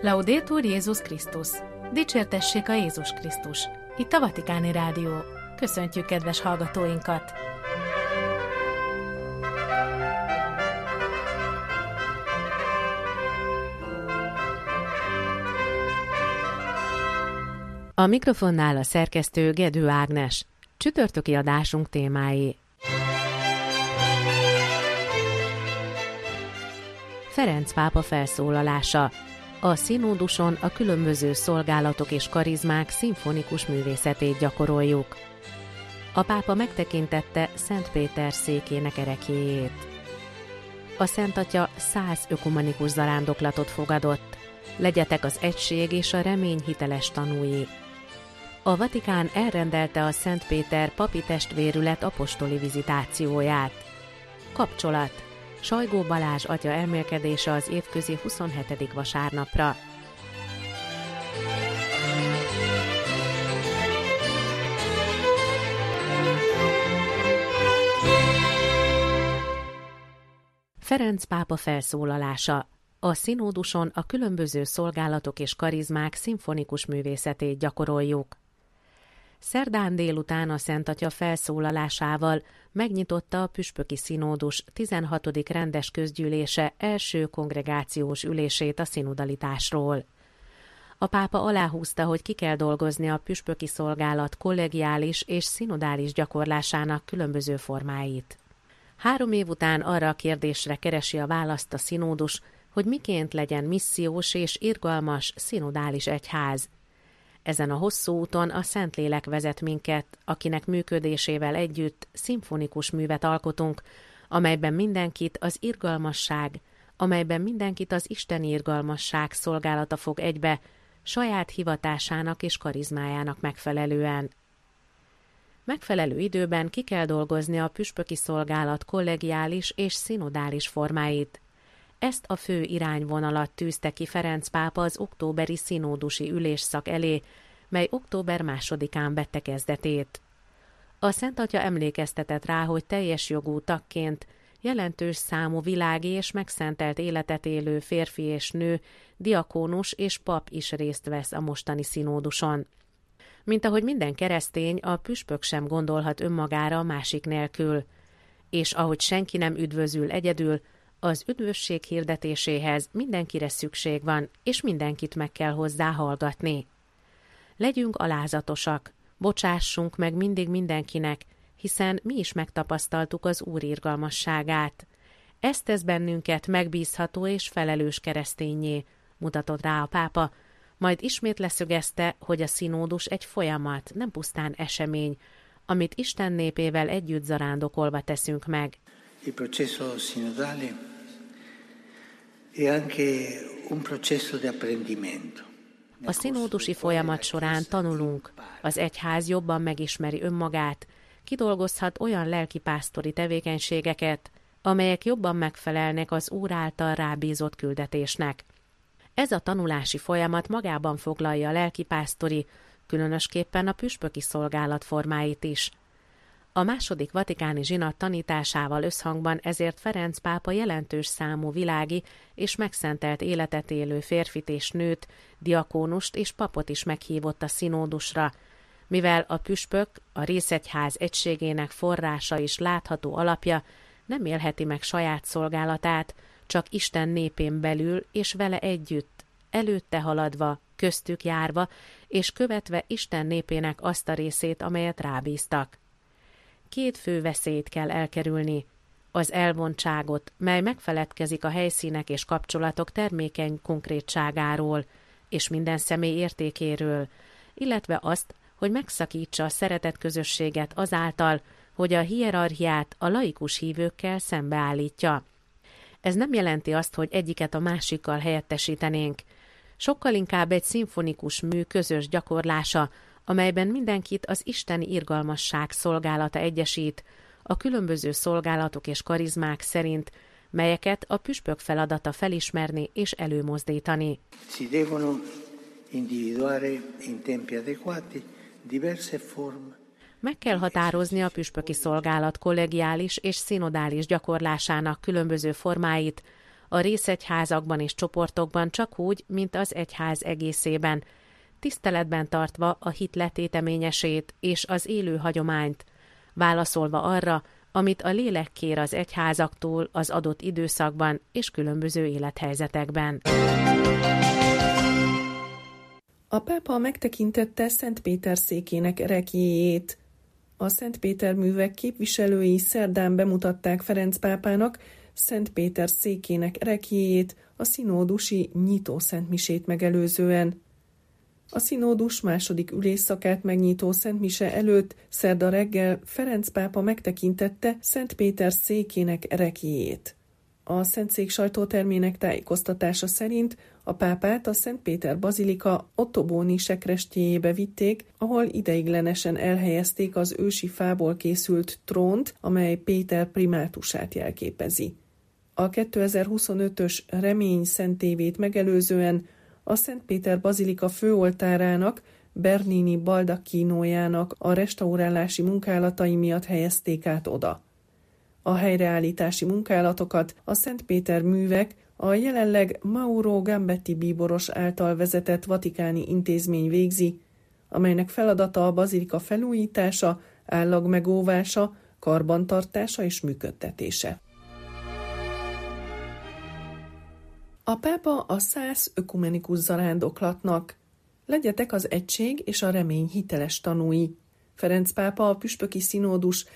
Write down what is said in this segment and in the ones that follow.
Laudetur Jézus Krisztus! Dicsértessék a Jézus Krisztus! Itt a Vatikáni Rádió. Köszöntjük kedves hallgatóinkat! A mikrofonnál a szerkesztő Gedő Ágnes. Csütörtöki adásunk témái. Ferenc pápa felszólalása. A színóduson a különböző szolgálatok és karizmák szimfonikus művészetét gyakoroljuk. A pápa megtekintette Szent Péter székének ereklyéjét. A Szent Atya 100 ökumenikus zarándoklatot fogadott. Legyetek az egység és a remény hiteles tanúi. A Vatikán elrendelte a Szent Péter papi testvérület apostoli vizitációját. Kapcsolat. Sajgó Balázs atya elmélkedése az évközi 27. vasárnapra. Ferenc pápa felszólalása. A színóduson a különböző szolgálatok és karizmák szimfonikus művészetét gyakoroljuk. Szerdán délután a Szent Atya felszólalásával megnyitotta a püspöki színódus 16. rendes közgyűlése első kongregációs ülését a szinodalitásról. A pápa aláhúzta, hogy ki kell dolgozni a püspöki szolgálat kollegiális és szinodális gyakorlásának különböző formáit. 3 év után arra a kérdésre keresi a választ a színódus, hogy miként legyen missziós és irgalmas szinodális egyház. Ezen a hosszú úton a Szentlélek vezet minket, akinek működésével együtt szimfonikus művet alkotunk, amelyben mindenkit az isteni irgalmasság szolgálata fog egybe, saját hivatásának és karizmájának megfelelően. Megfelelő időben ki kell dolgozni a püspöki szolgálat kollegiális és szinodális formáit. Ezt a fő irányvonalat tűzte ki Ferenc pápa az októberi színódusi ülésszak elé, mely október 2-án vette kezdetét. A Szent Atya emlékeztetett rá, hogy teljes jogú tagként jelentős számú világi és megszentelt életet élő férfi és nő, diakónus és pap is részt vesz a mostani színóduson. Mint ahogy minden keresztény, a püspök sem gondolhat önmagára a másik nélkül, és ahogy senki nem üdvözül egyedül, az üdvösség hirdetéséhez mindenkire szükség van, és mindenkit meg kell hozzá hallgatni. Legyünk alázatosak, bocsássunk meg mindig mindenkinek, hiszen mi is megtapasztaltuk az Úr irgalmasságát. Ez tesz bennünket megbízható és felelős kereszténnyé, mutatott rá a pápa, majd ismét leszögezte, hogy a színódus egy folyamat, nem pusztán esemény, amit Isten népével együtt zarándokolva teszünk meg. Il processo sinodale è anche un processo di apprendimento. A színódusi folyamat során tanulunk, az egyház jobban megismeri önmagát, kidolgozhat olyan lelkipásztori tevékenységeket, amelyek jobban megfelelnek az Úr által rábízott küldetésnek. Ez a tanulási folyamat magában foglalja a lelkipásztori, különösképpen a püspöki szolgálat formáit is. A második vatikáni zsinat tanításával összhangban ezért Ferenc pápa jelentős számú világi és megszentelt életet élő férfit és nőt, diakónust és papot is meghívott a színódusra, mivel a püspök, a részegyház egységének forrása és látható alapja nem élheti meg saját szolgálatát, csak Isten népén belül és vele együtt, előtte haladva, köztük járva és követve Isten népének azt a részét, amelyet rábíztak. 2 fő veszélyt kell elkerülni. Az elvontságot, mely megfeledkezik a helyszínek és kapcsolatok termékeny konkrétságáról és minden személy értékéről, illetve azt, hogy megszakítsa a szeretet közösséget azáltal, hogy a hierarchiát a laikus hívőkkel szembeállítja. Ez nem jelenti azt, hogy egyiket a másikkal helyettesítenénk. Sokkal inkább egy szimfonikus mű közös gyakorlása, amelyben mindenkit az isteni irgalmasság szolgálata egyesít, a különböző szolgálatok és karizmák szerint, melyeket a püspök feladata felismerni és előmozdítani. Si devono individuare in tempi adeguati diverse forme. Meg kell határozni a püspöki szolgálat kollegiális és szinodális gyakorlásának különböző formáit, a részegyházakban és csoportokban csak úgy, mint az egyház egészében, tiszteletben tartva a hit letéteményesét és az élő hagyományt, válaszolva arra, amit a lélek kér az egyházaktól az adott időszakban és különböző élethelyzetekben. A pápa megtekintette Szent Péter székének rekviéjét. A Szent Péter művek képviselői szerdán bemutatták Ferenc pápának Szent Péter székének rekviéjét a szinódusi nyitó szentmisét megelőzően. A szinódus második ülésszakát megnyitó szentmise előtt szerda reggel Ferenc pápa megtekintette Szent Péter székének rekviéjét. A Szentszék sajtótermének tájékoztatása szerint a pápát a Szent Péter bazilika ottobóni sekrestjéjébe vitték, ahol ideiglenesen elhelyezték az ősi fából készült trónt, amely Péter primátusát jelképezi. A 2025-ös remény szentévét megelőzően a Szent Péter bazilika főoltárának, Bernini baldacchínójának a restaurálási munkálatai miatt helyezték át oda. A helyreállítási munkálatokat a Szent Péter művek a jelenleg Mauro Gambetti bíboros által vezetett vatikáni intézmény végzi, amelynek feladata a bazilika felújítása, állagmegóvása, karbantartása és működtetése. A pápa a 100 ökumenikus zarándoklatnak. Legyetek az egység és a remény hiteles tanúi. Ferenc pápa a püspöki szinódus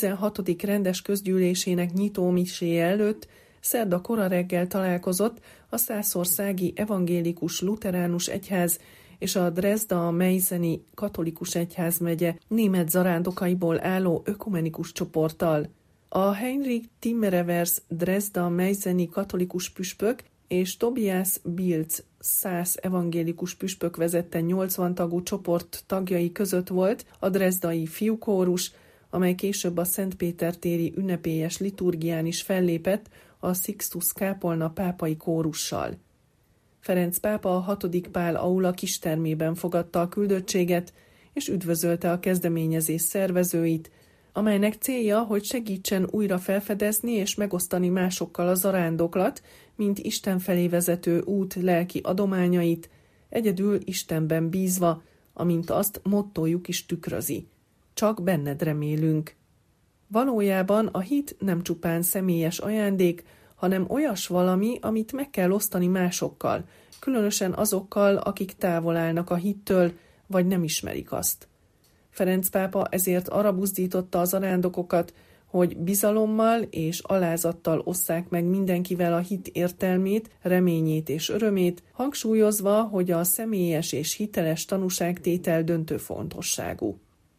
16. rendes közgyűlésének nyitó miséje előtt szerda kora reggel találkozott a Szászországi Evangélikus Lutheránus Egyház és a Dresda-Meiseni Katolikus Egyházmegye német zarándokaiból álló ökumenikus csoporttal. A Heinrich Timmerevers Dresda-Meiseni katolikus püspök és Tobias Bilz Szász evangélikus püspök vezette 80 tagú csoport tagjai között volt a drezdai fiúkórus, amely később a Szent Péter téri ünnepélyes liturgián is fellépett a Sixtus kápolna pápai kórussal. Ferenc pápa a 6. Pál aula kistermében fogadta a küldöttséget, és üdvözölte a kezdeményezés szervezőit, amelynek célja, hogy segítsen újra felfedezni és megosztani másokkal a zarándoklat, mint Isten felé vezető út lelki adományait, egyedül Istenben bízva, amint azt mottójuk is tükrözi. Csak benned remélünk. Valójában a hit nem csupán személyes ajándék, hanem olyas valami, amit meg kell osztani másokkal, különösen azokkal, akik távol állnak a hittől, vagy nem ismerik azt. Ferenc pápa ezért arra buzdította az zarándokokat, hogy bizalommal és alázattal osszák meg mindenkivel a hit értelmét, reményét és örömét, hangsúlyozva, hogy a személyes és hiteles tanúságtétel döntő fontosságú.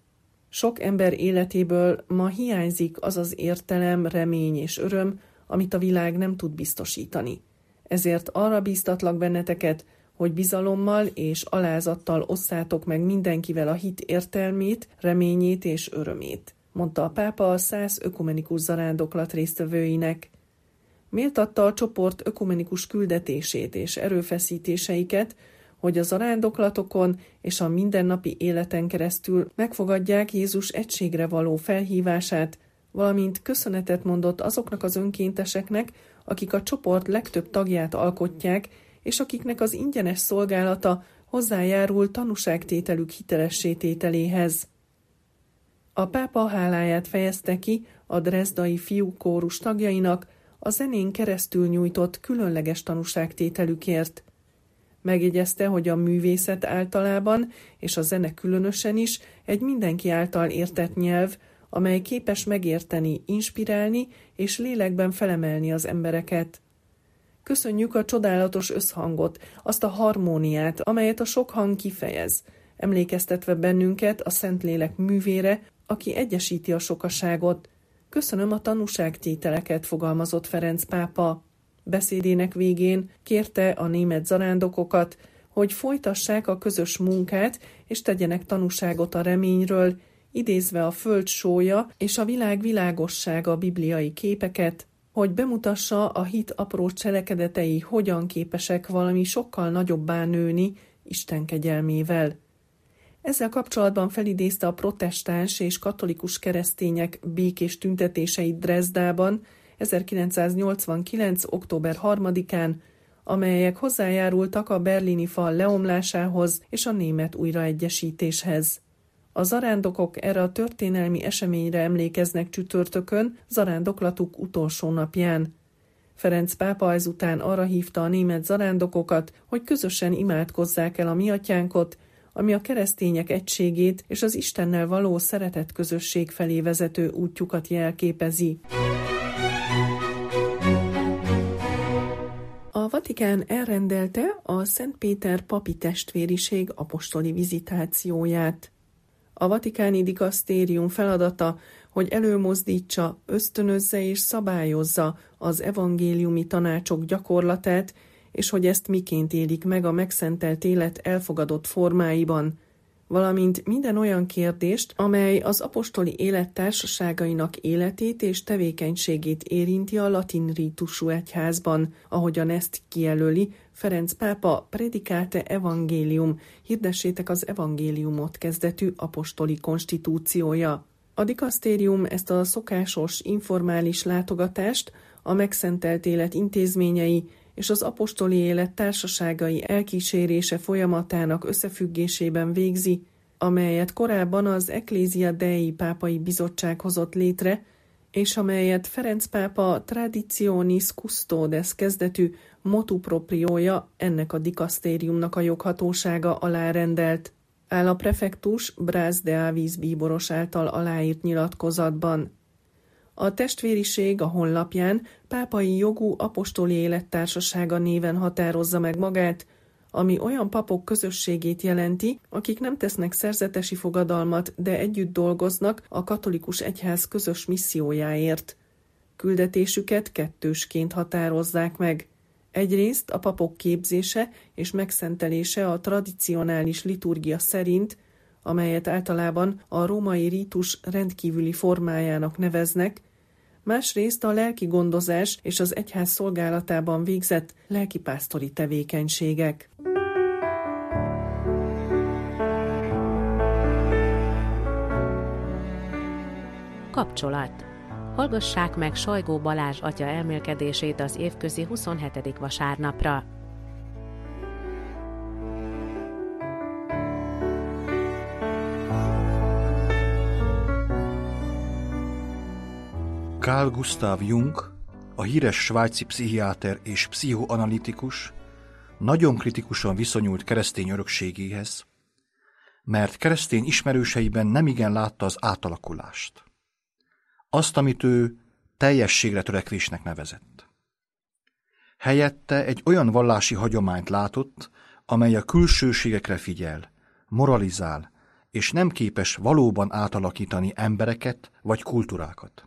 Sok ember életéből ma hiányzik az az értelem, remény és öröm, amit a világ nem tud biztosítani. Ezért arra bíztatlak benneteket, hogy bizalommal és alázattal osszátok meg mindenkivel a hit értelmét, reményét és örömét, mondta a pápa a 100 ökumenikus zarándoklat résztvevőinek. Méltatta a csoport ökumenikus küldetését és erőfeszítéseiket, hogy a zarándoklatokon és a mindennapi életen keresztül megfogadják Jézus egységre való felhívását, valamint köszönetet mondott azoknak az önkénteseknek, akik a csoport legtöbb tagját alkotják, és akiknek az ingyenes szolgálata hozzájárul tanúságtételük hitelessé tételéhez. A pápa háláját fejezte ki a drezdai fiúkórus tagjainak a zenén keresztül nyújtott különleges tanúságtételükért. Megjegyezte, hogy a művészet általában, és a zene különösen is egy mindenki által értett nyelv, amely képes megérteni, inspirálni és lélekben felemelni az embereket. Köszönjük a csodálatos összhangot, azt a harmóniát, amelyet a sok hang kifejez, emlékeztetve bennünket a Szentlélek művére, aki egyesíti a sokaságot. Köszönöm a tanúságtételeket, fogalmazott Ferenc pápa. Beszédének végén kérte a német zarándokokat, hogy folytassák a közös munkát, és tegyenek tanúságot a reményről, idézve a föld sója és a világ világossága bibliai képeket, hogy bemutassa a hit apró cselekedetei hogyan képesek valami sokkal nagyobbá nőni Isten kegyelmével. Ezzel kapcsolatban felidézte a protestáns és katolikus keresztények békés tüntetéseit Dresdában 1989. október 3-án, amelyek hozzájárultak a berlini fal leomlásához és a német újraegyesítéshez. A zarándokok erre a történelmi eseményre emlékeznek csütörtökön, zarándoklatuk utolsó napján. Ferenc pápa ezután arra hívta a német zarándokokat, hogy közösen imádkozzák el a mi atyánkot, ami a keresztények egységét és az Istennel való szeretet közösség felé vezető útjukat jelképezi. A Vatikán elrendelte a Szent Péter papi testvériség apostoli vizitációját. A vatikáni dikasztérium feladata, hogy előmozdítsa, ösztönözze és szabályozza az evangéliumi tanácsok gyakorlatát, és hogy ezt miként élik meg a megszentelt élet elfogadott formáiban, valamint minden olyan kérdést, amely az apostoli élet társaságainak életét és tevékenységét érinti a latin rítusú egyházban, ahogyan ezt kijelöli Ferenc pápa Predicate Evangelium, hirdessétek az evangéliumot kezdetű apostoli konstitúciója. A dikasztérium ezt a szokásos, informális látogatást a megszentelt élet intézményei és az apostoli élet társaságai elkísérése folyamatának összefüggésében végzi, amelyet korábban az Ecclesia Dei pápai bizottság hozott létre, és amelyet Ferenc pápa Traditionis Custodes kezdetű motu propriója ennek a dikasztériumnak a joghatósága alá rendelt, áll a prefektus Braz de Avis bíboros által aláírt nyilatkozatban. A testvériség a honlapján pápai jogú apostoli élettársasága néven határozza meg magát, ami olyan papok közösségét jelenti, akik nem tesznek szerzetesi fogadalmat, de együtt dolgoznak a katolikus egyház közös missziójáért. Küldetésüket kettősként határozzák meg. Egyrészt a papok képzése és megszentelése a tradicionális liturgia szerint, amelyet általában a római rítus rendkívüli formájának neveznek, másrészt a lelki gondozás és az egyház szolgálatában végzett lelkipásztori tevékenységek. Kapcsolat. Hallgassák meg Sajgó Balázs atya elmélkedését az évközi 27. vasárnapra. Carl Gustav Jung, a híres svájci pszichiáter és pszichoanalitikus, nagyon kritikusan viszonyult keresztény örökségéhez, mert keresztény ismerőseiben nemigen látta az átalakulást. Azt, amit ő teljességre törekvésnek nevezett. Helyette egy olyan vallási hagyományt látott, amely a külsőségekre figyel, moralizál, és nem képes valóban átalakítani embereket vagy kultúrákat.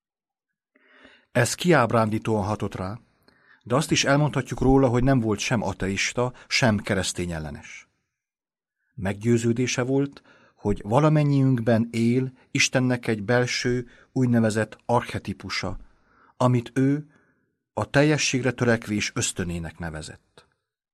Ez kiábrándítóan hatott rá, de azt is elmondhatjuk róla, hogy nem volt sem ateista, sem keresztény ellenes. Meggyőződése volt, hogy valamennyiünkben él Istennek egy belső, úgynevezett archetipusa, amit ő a teljességre törekvés ösztönének nevezett.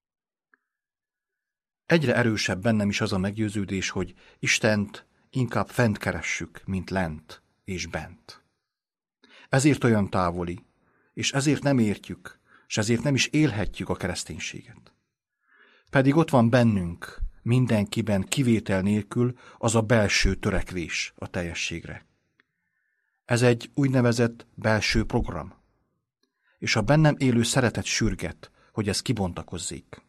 Egyre erősebb bennem is az a meggyőződés, hogy Istent inkább fent keressük, mint lent és bent. Ezért olyan távoli, és ezért nem értjük, és ezért nem is élhetjük a kereszténységet. Pedig ott van bennünk, mindenkiben kivétel nélkül az a belső törekvés a teljességre. Ez egy úgynevezett belső program, és a bennem élő szeretet sürget, hogy ez kibontakozzék.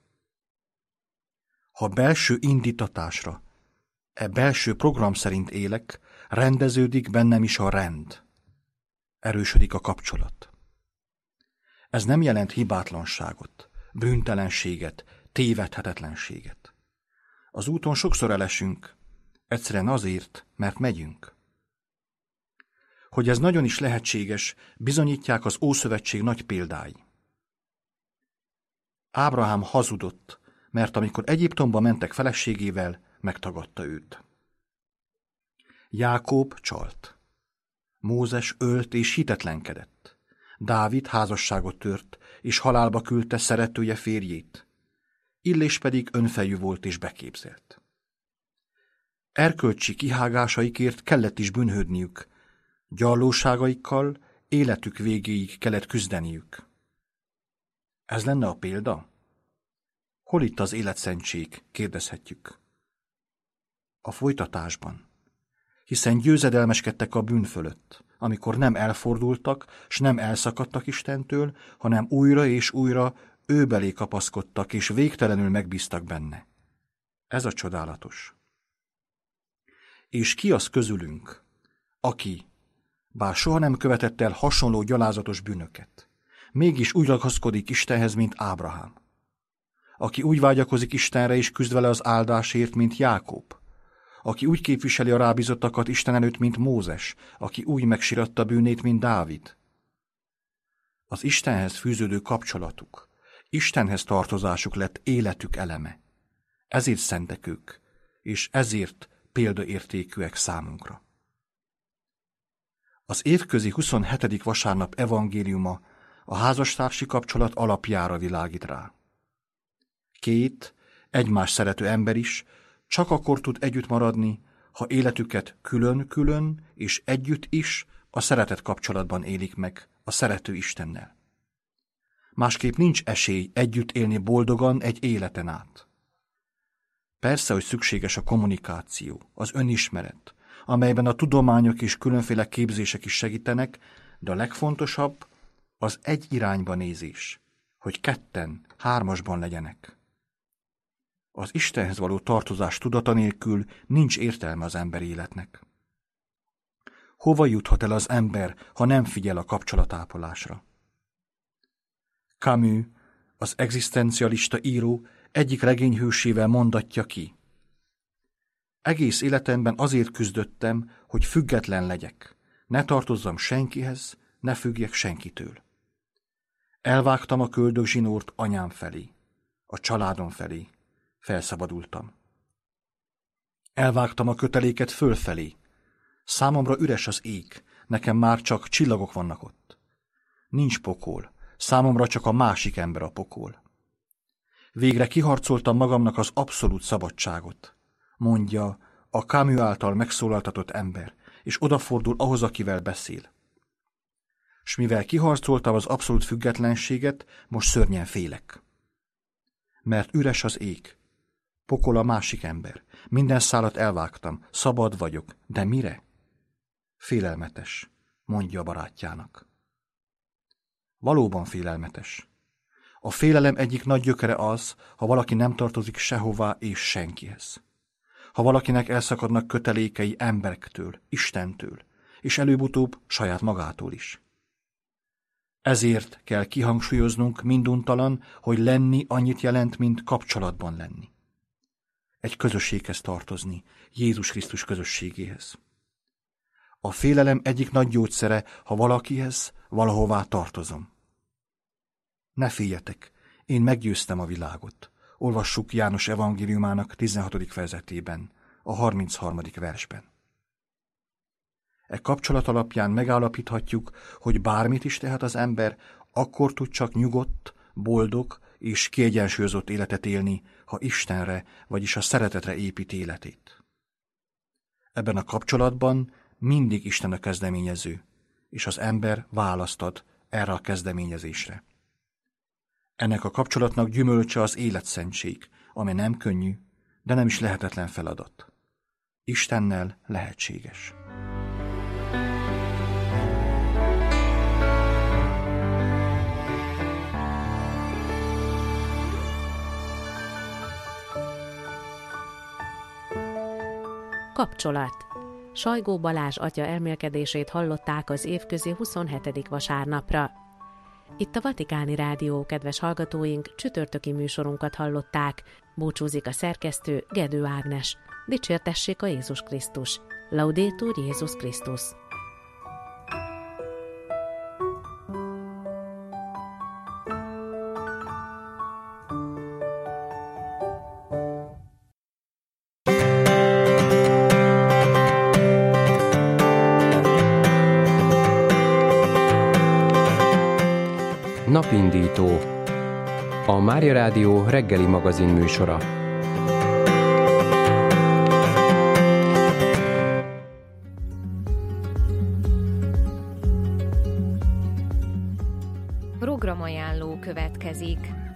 Ha belső indítatásra, belső program szerint élek, rendeződik bennem is a rend. Erősödik a kapcsolat. Ez nem jelent hibátlanságot, bűntelenséget, tévedhetetlenséget. Az úton sokszor elesünk, egyszerűen azért, mert megyünk. Hogy ez nagyon is lehetséges, bizonyítják az Ószövetség nagy példái. Ábrahám hazudott, mert amikor Egyiptomba mentek feleségével, megtagadta őt. Jákob csalt. Mózes ölt és hitetlenkedett. Dávid házasságot tört, és halálba küldte szeretője férjét. Illés pedig önfejű volt és beképzelt. Erkölcsi kihágásaikért kellett is bűnhődniük, gyarlóságaikkal életük végéig kellett küzdeniük. Ez lenne a példa? Hol itt az életszentség, kérdezhetjük. A folytatásban. Hiszen győzedelmeskedtek a bűn fölött, amikor nem elfordultak, s nem elszakadtak Istentől, hanem újra és újra ő belé kapaszkodtak, és végtelenül megbíztak benne. Ez a csodálatos. És ki az közülünk, aki, bár soha nem követett el hasonló gyalázatos bűnöket, mégis úgy ragaszkodik Istenhez, mint Ábrahám, aki úgy vágyakozik Istenre és küzd vele az áldásért, mint Jákob, aki úgy képviseli a rábízottakat Isten előtt, mint Mózes, aki úgy megsiratta bűnét, mint Dávid. Az Istenhez fűződő kapcsolatuk, Istenhez tartozásuk lett életük eleme. Ezért szentek ők, és ezért példaértékűek számunkra. Az évközi 27. vasárnap evangéliuma a házastársi kapcsolat alapjára világít rá. Két egymás szerető ember is csak akkor tud együtt maradni, ha életüket külön-külön és együtt is a szeretet kapcsolatban élik meg a szerető Istennel. Másképp nincs esély együtt élni boldogan egy életen át. Persze, hogy szükséges a kommunikáció, az önismeret, amelyben a tudományok és különféle képzések is segítenek, de a legfontosabb az egy irányba nézés, hogy ketten, hármasban legyenek. Az Istenhez való tartozás tudata nélkül nincs értelme az emberi életnek. Hova juthat el az ember, ha nem figyel a kapcsolatápolásra? Camus, az egzisztencialista író egyik regényhősével mondatja ki. Egész életemben azért küzdöttem, hogy független legyek, ne tartozzam senkihez, ne függjek senkitől. Elvágtam a köldögzsinórt anyám felé, a családom felé, felszabadultam. Elvágtam a köteléket fölfelé, számomra üres az ég, nekem már csak csillagok vannak ott. Nincs pokol, számomra csak a másik ember a pokol. Végre kiharcoltam magamnak az abszolút szabadságot, mondja a Camus által megszólaltatott ember, és odafordul ahhoz, akivel beszél. S mivel kiharcoltam az abszolút függetlenséget, most szörnyen félek. Mert üres az ég, pokol a másik ember, minden szálat elvágtam, szabad vagyok, de mire? Félelmetes, mondja a barátjának. Valóban félelmetes. A félelem egyik nagy gyökere az, ha valaki nem tartozik sehová és senkihez. Ha valakinek elszakadnak kötelékei emberektől, Istentől, és előbb-utóbb saját magától is. Ezért kell kihangsúlyoznunk minduntalan, hogy lenni annyit jelent, mint kapcsolatban lenni. Egy közösséghez tartozni, Jézus Krisztus közösségéhez. A félelem egyik nagy gyógyszere, ha valakihez, valahová tartozom. Ne féljetek, én meggyőztem a világot. Olvassuk János evangéliumának 16. fejezetében, a 33. versben. E kapcsolat alapján megállapíthatjuk, hogy bármit is tehet az ember, akkor tud csak nyugodt, boldog és kiegyensúlyozott életet élni, ha Istenre, vagyis a szeretetre épít életét. Ebben a kapcsolatban mindig Isten a kezdeményező, és az ember választ ad erre a kezdeményezésre. Ennek a kapcsolatnak gyümölcse az életszentség, ami nem könnyű, de nem is lehetetlen feladat. Istennel lehetséges. Kapcsolat. Sajgó Balázs atya elmélkedését hallották az évközi 27. vasárnapra. Itt a Vatikáni Rádió, kedves hallgatóink, csütörtöki műsorunkat hallották. Búcsúzik a szerkesztő, Gedő Ágnes. Dicsértessék a Jézus Krisztus. Laudetur Jézus Krisztus. Napindító. A Mária Rádió reggeli magazin műsora. Programajánló következik.